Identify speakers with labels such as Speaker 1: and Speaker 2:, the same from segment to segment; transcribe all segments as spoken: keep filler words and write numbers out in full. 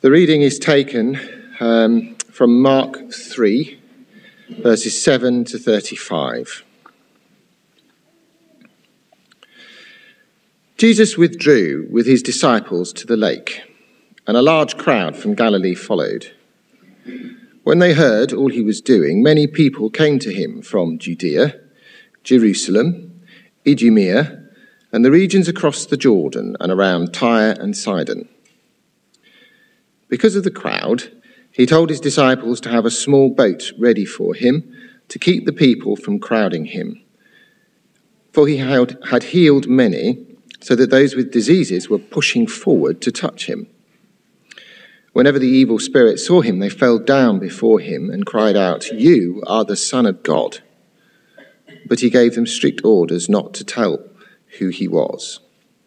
Speaker 1: The reading is taken um, from Mark three, verses seven to thirty-five. Jesus withdrew with his disciples to the lake, and a large crowd from Galilee followed. When they heard all he was doing, many people came to him from Judea, Jerusalem, Idumea, and the regions across the Jordan and around Tyre and Sidon. Because of the crowd, he told his disciples to have a small boat ready for him to keep the people from crowding him. For he had, had healed many, so that those with diseases were pushing forward to touch him. Whenever the evil spirits saw him, they fell down before him and cried out, "You are the Son of God." But he gave them strict orders not to tell who he was.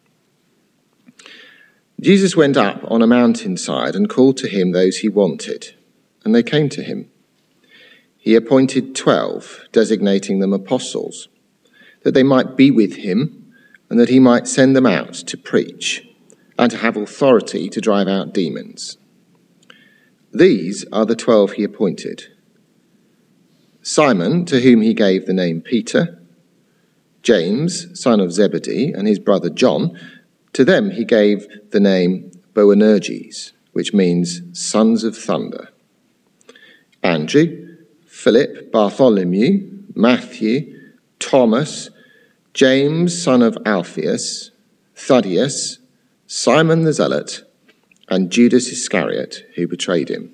Speaker 1: Jesus went up on a mountainside and called to him those he wanted, and they came to him. He appointed twelve, designating them apostles, that they might be with him and that he might send them out to preach and to have authority to drive out demons. These are the twelve he appointed: Simon, to whom he gave the name Peter; James, son of Zebedee, and his brother John. To them he gave the name Boanerges, which means sons of thunder; Andrew, Philip, Bartholomew, Matthew, Thomas, James, son of Alphaeus, Thaddeus, Simon the Zealot, and Judas Iscariot, who betrayed him.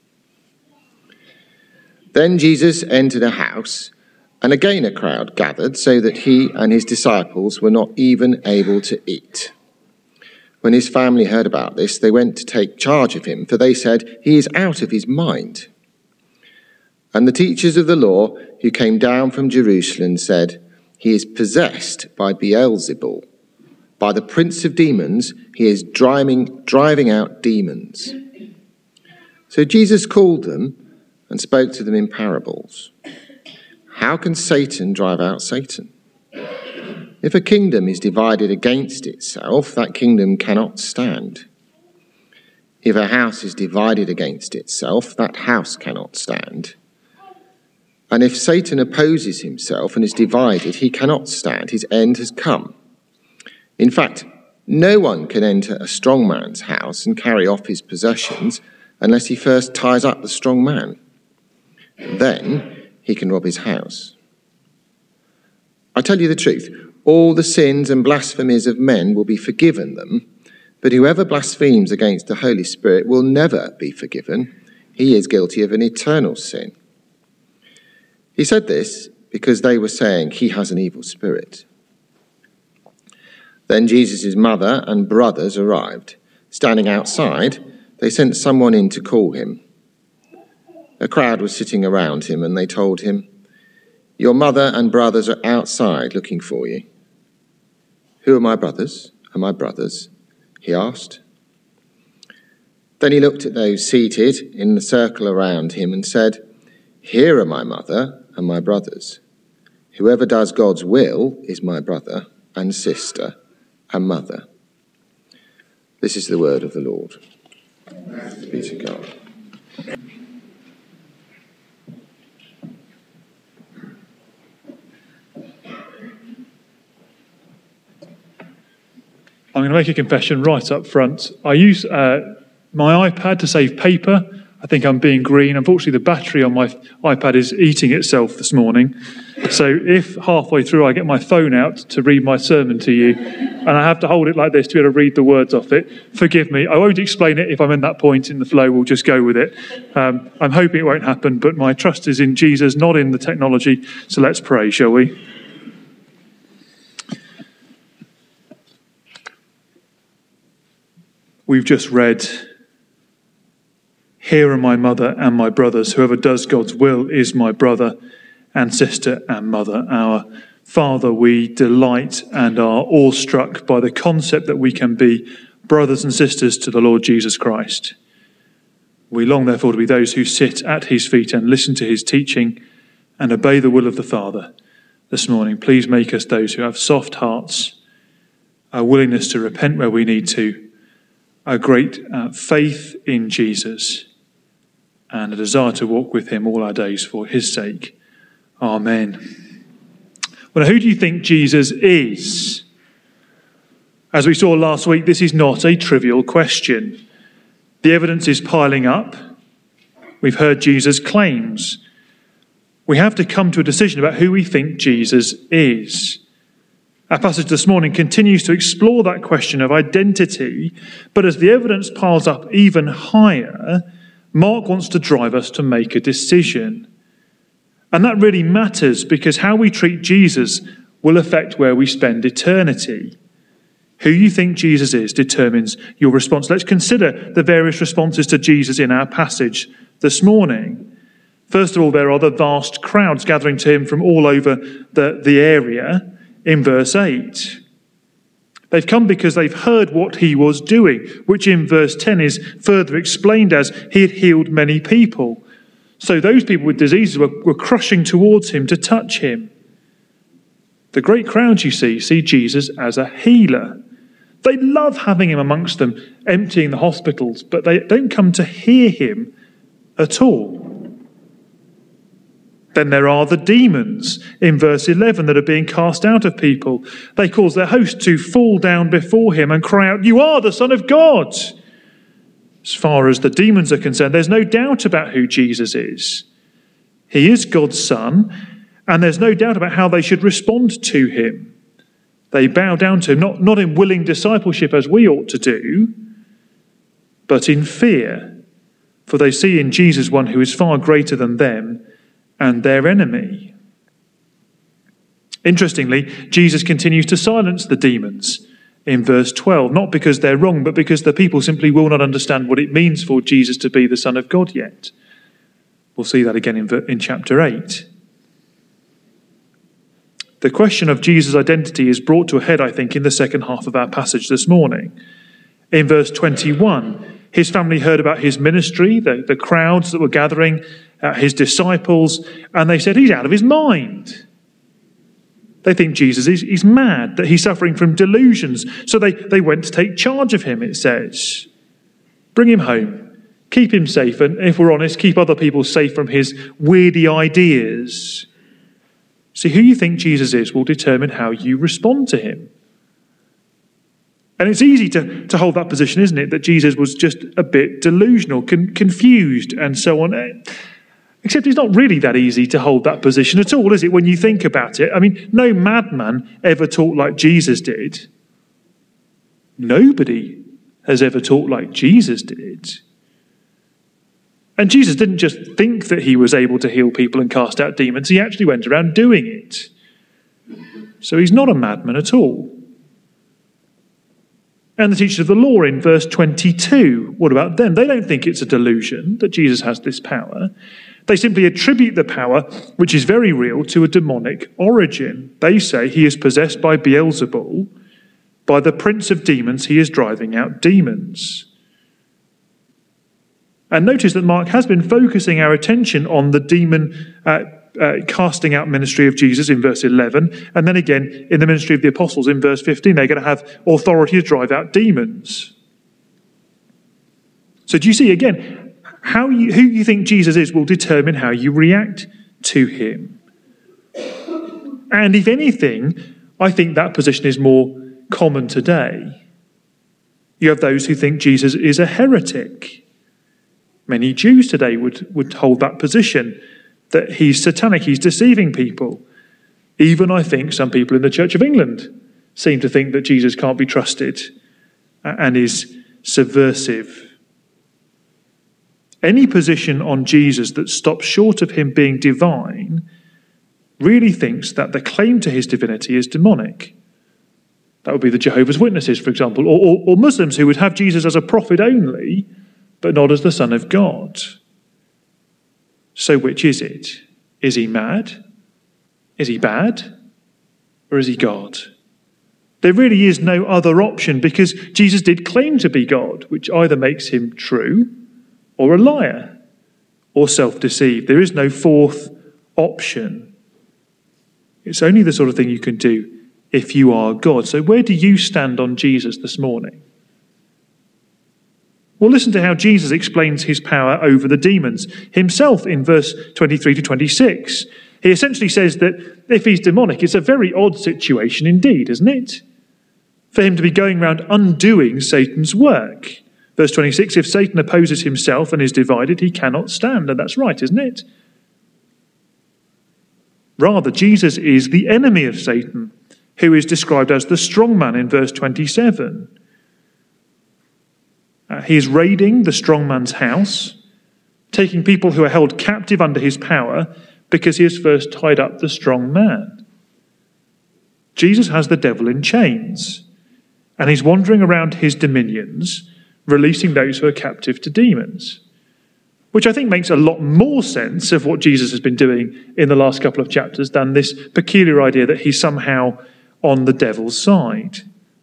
Speaker 1: Then Jesus entered a house, and again a crowd gathered, so that he and his disciples were not even able to eat. When his family heard about this, they went to take charge of him, for they said, "He is out of his mind." And the teachers of the law who came down from Jerusalem said, "He is possessed by Beelzebul. By the prince of demons, he is driving, driving out demons." So Jesus called them and spoke to them in parables. "How can Satan drive out Satan? If a kingdom is divided against itself, that kingdom cannot stand. If a house is divided against itself, that house cannot stand. And if Satan opposes himself and is divided, he cannot stand. His end has come. In fact, no one can enter a strong man's house and carry off his possessions unless he first ties up the strong man. Then he can rob his house. I tell you the truth, all the sins and blasphemies of men will be forgiven them, but whoever blasphemes against the Holy Spirit will never be forgiven. He is guilty of an eternal sin." He said this because they were saying, "He has an evil spirit." Then Jesus' mother and brothers arrived. Standing outside, they sent someone in to call him. A crowd was sitting around him, and they told him, "Your mother and brothers are outside looking for you." "Who are my brothers and my brothers?" he asked. Then he looked at those seated in the circle around him and said, "Here are my mother and my brothers. Whoever does God's will is my brother and sister and mother." This is the word of the Lord. Thanks be to God.
Speaker 2: I'm going to make a confession right up front. I use uh, my iPad to save paper. I think I'm being green. Unfortunately, the battery on my iPad is eating itself this morning. So if halfway through I get my phone out to read my sermon to you, and I have to hold it like this to be able to read the words off it, forgive me. I won't explain it if I'm in that point in the flow. We'll just go with it. Um, I'm hoping it won't happen, but my trust is in Jesus, not in the technology. So let's pray, shall we? We've just read, "Here are my mother and my brothers. Whoever does God's will is my brother and sister and mother." Our Father, we delight and are awestruck by the concept that we can be brothers and sisters to the Lord Jesus Christ. We long, therefore, to be those who sit at his feet and listen to his teaching and obey the will of the Father. This morning, please make us those who have soft hearts, a willingness to repent where we need to, a great uh, faith in Jesus, and a desire to walk with him all our days for his sake. Amen. Well, who do you think Jesus is? As we saw last week, this is not a trivial question. The evidence is piling up. We've heard Jesus' claims. We have to come to a decision about who we think Jesus is. Our passage this morning continues to explore that question of identity, but as the evidence piles up even higher, Mark wants to drive us to make a decision. And that really matters because how we treat Jesus will affect where we spend eternity. Who you think Jesus is determines your response. Let's consider the various responses to Jesus in our passage this morning. First of all, there are the vast crowds gathering to him from all over the, the area in verse eight. They've come because they've heard what he was doing, which in verse ten is further explained as he had healed many people. So those people with diseases were, were crushing towards him to touch him. The great crowds, you see, see Jesus as a healer. They love having him amongst them, emptying the hospitals, but they don't come to hear him at all. Then there are the demons in verse eleven that are being cast out of people. They cause their host to fall down before him and cry out, "You are the Son of God." As far as the demons are concerned, there's no doubt about who Jesus is. He is God's Son, and there's no doubt about how they should respond to him. They bow down to him, not, not in willing discipleship as we ought to do, but in fear, for they see in Jesus one who is far greater than them and their enemy. Interestingly, Jesus continues to silence the demons in verse twelve, not because they're wrong, but because the people simply will not understand what it means for Jesus to be the Son of God yet. We'll see that again in, in chapter eight. The question of Jesus' identity is brought to a head, I think, in the second half of our passage this morning. In verse twenty-one, his family heard about his ministry, the, the crowds that were gathering, uh, his disciples, and they said, he's out of his mind. They think Jesus is he's mad, that he's suffering from delusions. So they, they went to take charge of him, it says. Bring him home, keep him safe, and if we're honest, keep other people safe from his weirdy ideas. See, who you think Jesus is will determine how you respond to him. And it's easy to, to hold that position, isn't it? That Jesus was just a bit delusional, con- confused, and so on. Except it's not really that easy to hold that position at all, is it, when you think about it? I mean, no madman ever taught like Jesus did. Nobody has ever taught like Jesus did. And Jesus didn't just think that he was able to heal people and cast out demons. He actually went around doing it. So he's not a madman at all. And the teachers of the law in verse twenty-two, what about them? They don't think it's a delusion that Jesus has this power. They simply attribute the power, which is very real, to a demonic origin. They say he is possessed by Beelzebul. By the prince of demons, he is driving out demons. And notice that Mark has been focusing our attention on the demon uh, uh, casting out ministry of Jesus in verse eleven, and then again in the ministry of the apostles in verse fifteen. They're going to have authority to drive out demons. So do you see again, how you, who you think Jesus is will determine how you react to him. And if anything, I think that position is more common today. You have those who think Jesus is a heretic. Many Jews today would, would hold that position, that he's satanic, he's deceiving people. Even, I think, some people in the Church of England seem to think that Jesus can't be trusted and is subversive. Any position on Jesus that stops short of him being divine really thinks that the claim to his divinity is demonic. That would be the Jehovah's Witnesses, for example, or, or, or Muslims who would have Jesus as a prophet only, but not as the Son of God. So which is it? Is he mad? Is he bad? Or is he God? There really is no other option, because Jesus did claim to be God, which either makes him true or a liar or self-deceived. There is no fourth option. It's only the sort of thing you can do if you are God. So where do you stand on Jesus this morning? Well, listen to how Jesus explains his power over the demons himself in verse twenty-three to twenty-six. He essentially says that if he's demonic, it's a very odd situation indeed, isn't it? For him to be going around undoing Satan's work. Verse twenty-six, if Satan opposes himself and is divided, he cannot stand. And that's right, isn't it? Rather, Jesus is the enemy of Satan, who is described as the strong man in verse twenty-seven. Uh, he is raiding the strong man's house, taking people who are held captive under his power because he has first tied up the strong man. Jesus has the devil in chains, and he's wandering around his dominions, releasing those who are captive to demons, which I think makes a lot more sense of what Jesus has been doing in the last couple of chapters than this peculiar idea that he's somehow on the devil's side.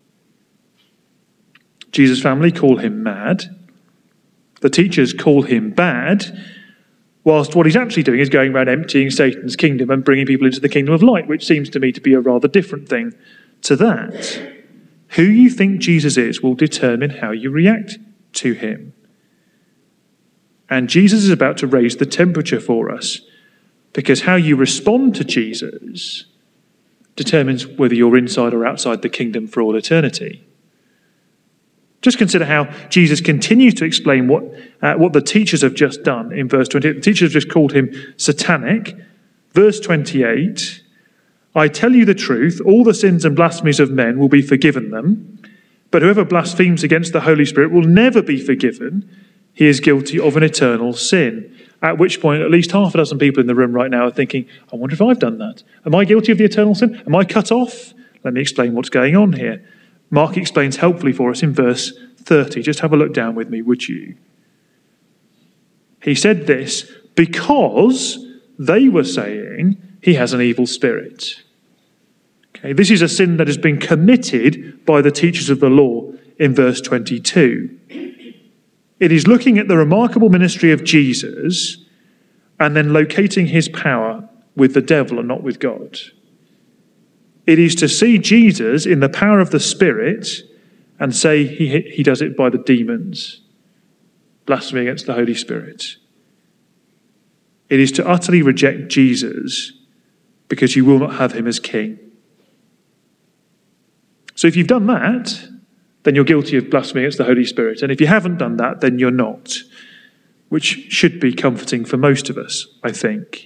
Speaker 2: Jesus' family call him mad. The teachers call him bad, whilst what he's actually doing is going around emptying Satan's kingdom and bringing people into the kingdom of light, which seems to me to be a rather different thing to that. Who you think Jesus is will determine how you react to him. And Jesus is about to raise the temperature for us, because how you respond to Jesus determines whether you're inside or outside the kingdom for all eternity. Just consider how Jesus continues to explain what, uh, what the teachers have just done in verse twenty-eight. The teachers have just called him satanic. Verse twenty-eight, I tell you the truth, all the sins and blasphemies of men will be forgiven them, but whoever blasphemes against the Holy Spirit will never be forgiven. He is guilty of an eternal sin. At which point, at least half a dozen people in the room right now are thinking, I wonder if I've done that. Am I guilty of the eternal sin? Am I cut off? Let me explain what's going on here. Mark explains helpfully for us in verse thirty. Just have a look down with me, would you? He said this because they were saying he has an evil spirit. Okay, this is a sin that has been committed by the teachers of the law in verse twenty-two. It is looking at the remarkable ministry of Jesus and then locating his power with the devil and not with God. It is to see Jesus in the power of the Spirit and say he, he does it by the demons, blasphemy against the Holy Spirit. It is to utterly reject Jesus because you will not have him as king. So if you've done that, then you're guilty of blasphemy against the Holy Spirit. And if you haven't done that, then you're not, which should be comforting for most of us, I think.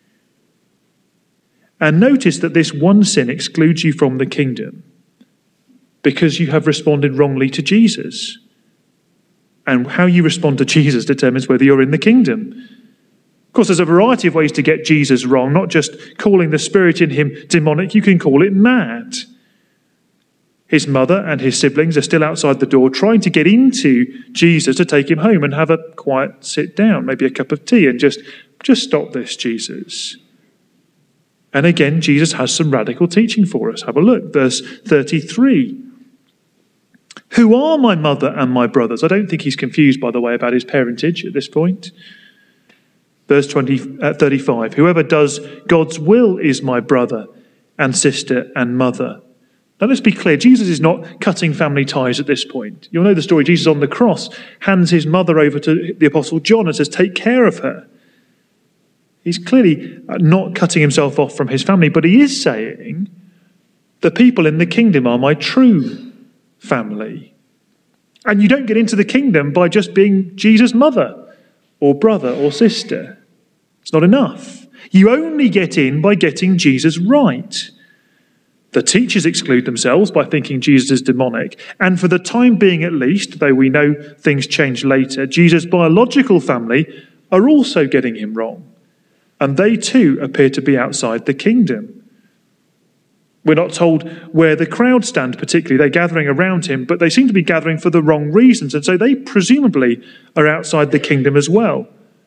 Speaker 2: And notice that this one sin excludes you from the kingdom because you have responded wrongly to Jesus. And how you respond to Jesus determines whether you're in the kingdom. Of course, there's a variety of ways to get Jesus wrong, not just calling the spirit in him demonic, you can call it mad. His mother and his siblings are still outside the door trying to get into Jesus to take him home and have a quiet sit down, maybe a cup of tea, and just, just stop this, Jesus. And again, Jesus has some radical teaching for us. Have a look, verse thirty-three. Who are my mother and my brothers? I don't think he's confused, by the way, about his parentage at this point. Verse twenty, uh, thirty-five. Whoever does God's will is my brother and sister and mother. Now let's be clear, Jesus is not cutting family ties at this point. You'll know the story. Jesus on the cross hands his mother over to the Apostle John and says, take care of her. He's clearly not cutting himself off from his family, but he is saying, the people in the kingdom are my true family. And you don't get into the kingdom by just being Jesus' mother or brother or sister. It's not enough. You only get in by getting Jesus right. The teachers exclude themselves by thinking Jesus is demonic. And for the time being at least, though we know things change later, Jesus' biological family are also getting him wrong. And they too appear to be outside the kingdom. We're not told where the crowd stand particularly. They're gathering around him, but they seem to be gathering for the wrong reasons. And so they presumably are outside the kingdom as well.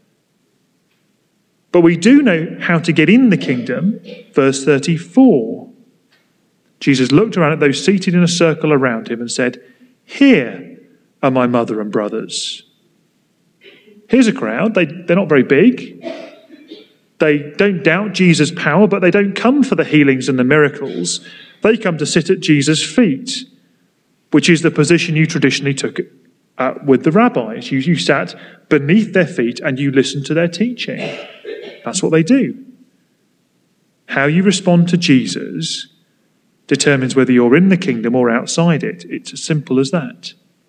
Speaker 2: But we do know how to get in the kingdom. Verse thirty-four. Jesus looked around at those seated in a circle around him and said, here are my mother and brothers. Here's a crowd. They, they're not very big. They don't doubt Jesus' power, but they don't come for the healings and the miracles. They come to sit at Jesus' feet, which is the position you traditionally took uh, with the rabbis. You, you sat beneath their feet and you listened to their teaching. That's what they do. How you respond to Jesus determines whether you're in the kingdom or outside it. It's as simple as that.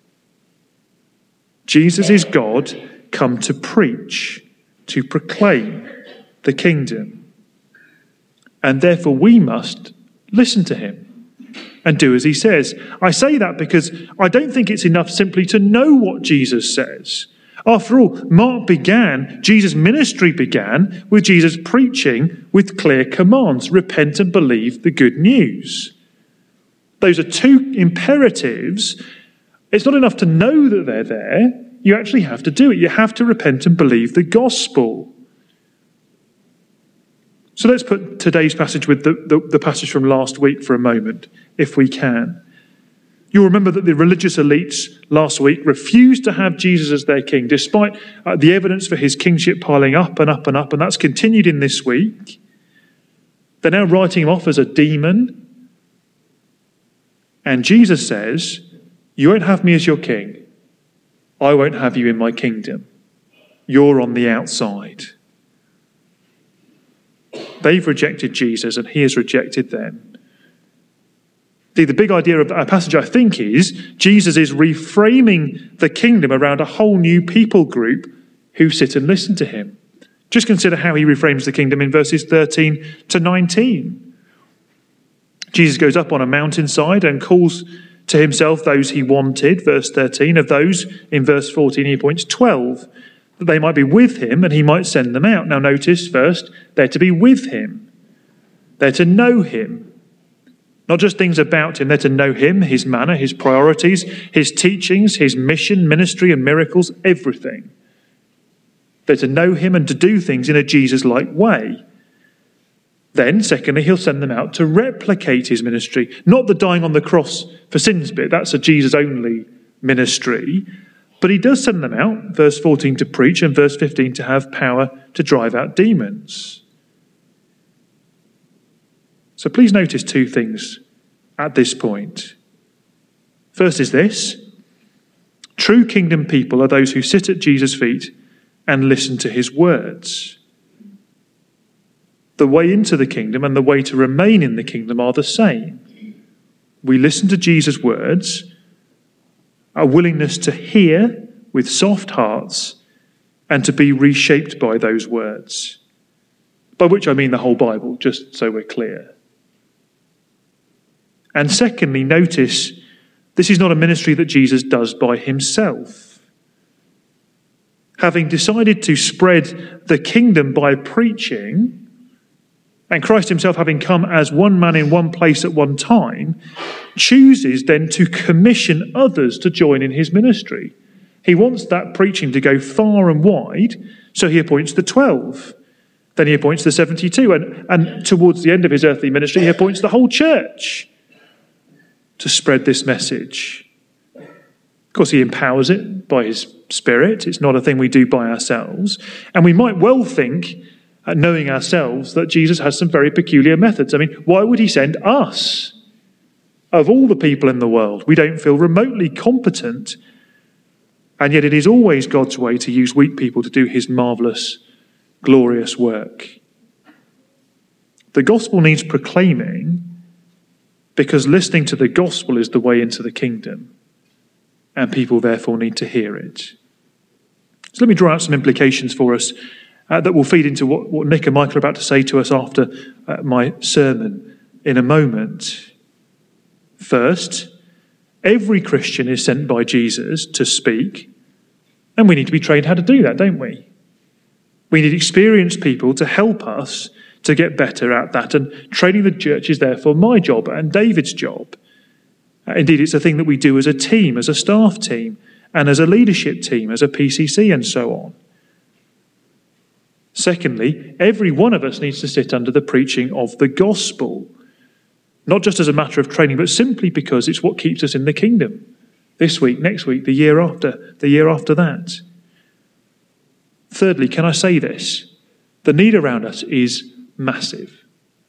Speaker 2: Jesus is God come to preach, to proclaim the kingdom. And therefore we must listen to him and do as he says. I say that because I don't think it's enough simply to know what Jesus says. After all, Mark began, Jesus' ministry began with Jesus preaching with clear commands. Repent and believe the good news. Those are two imperatives. It's not enough to know that they're there. You actually have to do it. You have to repent and believe the gospel. So let's put today's passage with the, the, the passage from last week for a moment, if we can. You'll remember that the religious elites last week refused to have Jesus as their king, despite uh, the evidence for his kingship piling up and up and up, and that's continued in this week. They're now writing him off as a demon. And Jesus says, you won't have me as your king. I won't have you in my kingdom. You're on the outside. They've rejected Jesus and he has rejected them. The, the big idea of our passage, I think, is Jesus is reframing the kingdom around a whole new people group who sit and listen to him. Just consider how he reframes the kingdom in verses thirteen to nineteen. Jesus goes up on a mountainside and calls to himself those he wanted, verse thirteen. Of those, in verse fourteen, he appoints twelve, that they might be with him and he might send them out. Now notice, first, they're to be with him. They're to know him. Not just things about him, they're to know him, his manner, his priorities, his teachings, his mission, ministry and miracles, everything. They're to know him and to do things in a Jesus-like way. Then, secondly, he'll send them out to replicate his ministry. Not the dying on the cross for sins bit, that's a Jesus-only ministry. But he does send them out, verse fourteen, to preach and verse fifteen to have power to drive out demons. So please notice two things at this point. First is this: true kingdom people are those who sit at Jesus' feet and listen to his words. The way into the kingdom and the way to remain in the kingdom are the same. We listen to Jesus' words, our willingness to hear with soft hearts and to be reshaped by those words. By which I mean the whole Bible, just so we're clear. And secondly, notice, this is not a ministry that Jesus does by himself. Having decided to spread the kingdom by preaching, and Christ himself having come as one man in one place at one time, chooses then to commission others to join in his ministry. He wants that preaching to go far and wide, so he appoints the twelve. Then he appoints the seventy-two, and, and towards the end of his earthly ministry, he appoints the whole church to spread this message. Of course, he empowers it by his Spirit. It's not a thing we do by ourselves. And we might well think, uh, knowing ourselves, that Jesus has some very peculiar methods. I mean, why would he send us? Of all the people in the world, we don't feel remotely competent, and yet it is always God's way to use weak people to do his marvellous, glorious work. The gospel needs proclaiming, because listening to the gospel is the way into the kingdom, and people therefore need to hear it. So let me draw out some implications for us uh, that will feed into what, what Nick and Michael are about to say to us after uh, my sermon in a moment. First, every Christian is sent by Jesus to speak, and we need to be trained how to do that, don't we? We need experienced people to help us to get better at that, and training the church is therefore my job and David's job. Uh, indeed, it's a thing that we do as a team, as a staff team, and as a leadership team, as a P C C, and so on. Secondly, every one of us needs to sit under the preaching of the gospel, not just as a matter of training, but simply because it's what keeps us in the kingdom. This week, next week, the year after, the year after that. Thirdly, can I say this? The need around us is massive.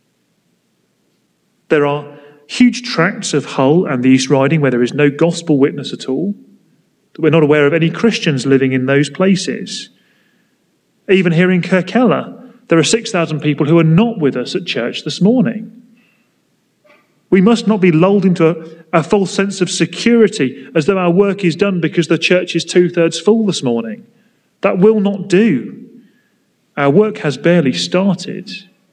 Speaker 2: There are huge tracts of Hull and the East Riding where there is no gospel witness at all. that we're not aware of any Christians living in those places. Even here in Kirkella, there are six thousand people who are not with us at church this morning. We must not be lulled into a, a false sense of security as though our work is done because the church is two-thirds full this morning. That will not do. Our work has barely started.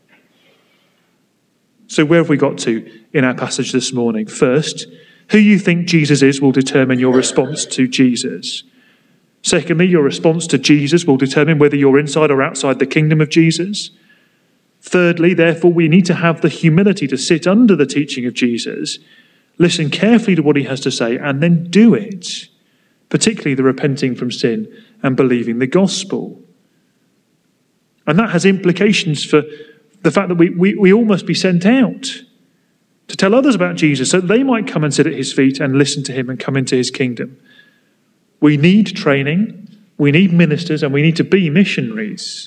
Speaker 2: So where have we got to in our passage this morning? First, who you think Jesus is will determine your response to Jesus. Secondly, your response to Jesus will determine whether you're inside or outside the kingdom of Jesus. Thirdly, therefore, we need to have the humility to sit under the teaching of Jesus, listen carefully to what he has to say, and then do it, particularly the repenting from sin and believing the gospel. And that has implications for the fact that we, we, we all must be sent out to tell others about Jesus so that they might come and sit at his feet and listen to him and come into his kingdom. We need training, we need ministers, and we need to be missionaries.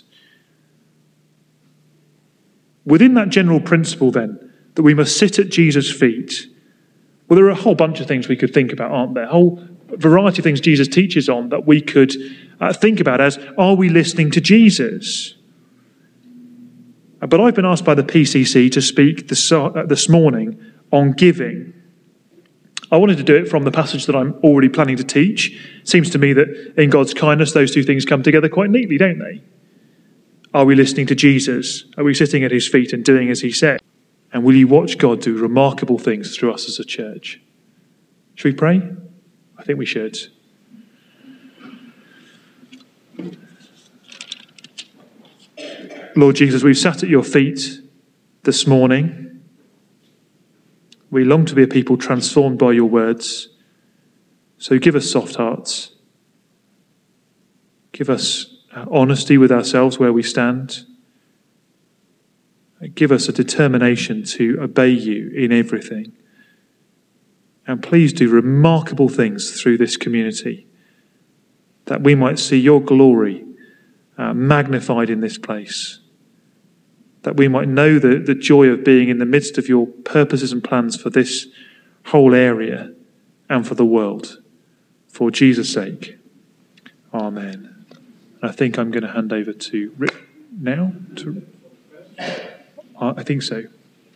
Speaker 2: Within that general principle, then, that we must sit at Jesus' feet, well, there are a whole bunch of things we could think about, aren't there? A whole variety of things Jesus teaches on that we could uh, think about as, are we listening to Jesus? But I've been asked by the P C C to speak this, uh, this morning on giving. I wanted to do it from the passage that I'm already planning to teach. It seems to me that in God's kindness, those two things come together quite neatly, don't they? Are we listening to Jesus? Are we sitting at his feet and doing as he said? And will you watch God do remarkable things through us as a church? Should we pray? I think we should. Lord Jesus, we've sat at your feet this morning. We long to be a people transformed by your words. So give us soft hearts. Give us honesty with ourselves where we stand. Give us a determination to obey you in everything. And please do remarkable things through this community, that we might see your glory uh, magnified in this place, that we might know the, the joy of being in the midst of your purposes and plans for this whole area and for the world. For Jesus' sake. Amen. I think I'm going to hand over to Rick now. To, I think so.